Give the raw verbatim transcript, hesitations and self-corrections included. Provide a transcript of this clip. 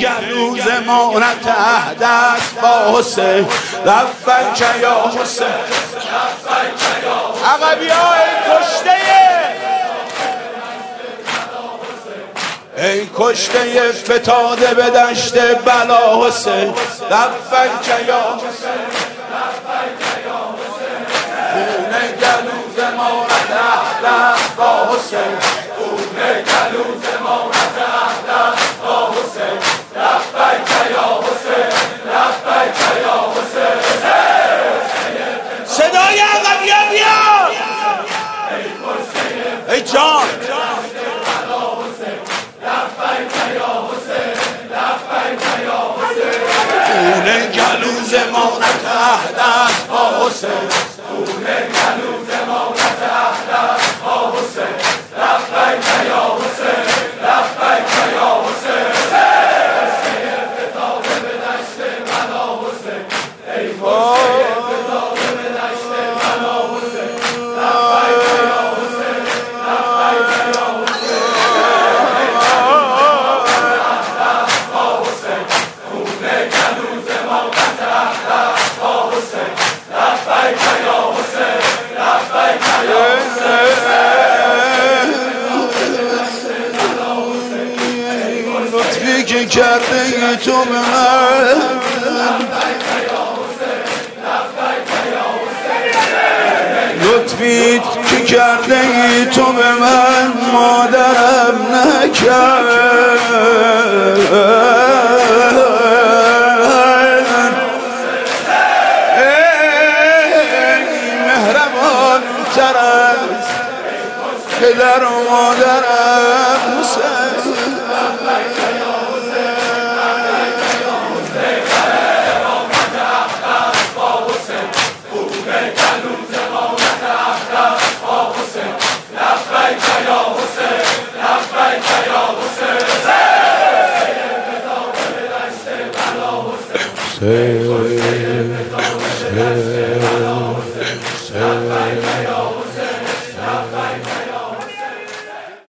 گلو زمانت عهدست با حسین لبیک یا حسین عقبی های کشته ای کشته فتاده به دشت بلا حسین لبیک یا حسین خون گلو زمانت عهدست با حسین خون گلو زمانت عهدست با حسین لبیک یا حسین لبیک یا حسین صدای عقبیه بیاد ای جان خون گلو زمانت عهدست با حسین خون گلو زمانت عهدست با حسین لبیک یا حسین لبیک یا حسین فتاده به دشت بلا حسین ای فتاده به دشت بلا حسین لبیک یا حسین لبیک یا حسین عهدست با حسین خون گلو زمانت عهدست با حسین لبیک یا حسین لبیک یا حسین لطفی که کرده ای تو به من لطفی که کرده ای تو به من مادرم نکرد پدر و مادرم حسین Say, say, say.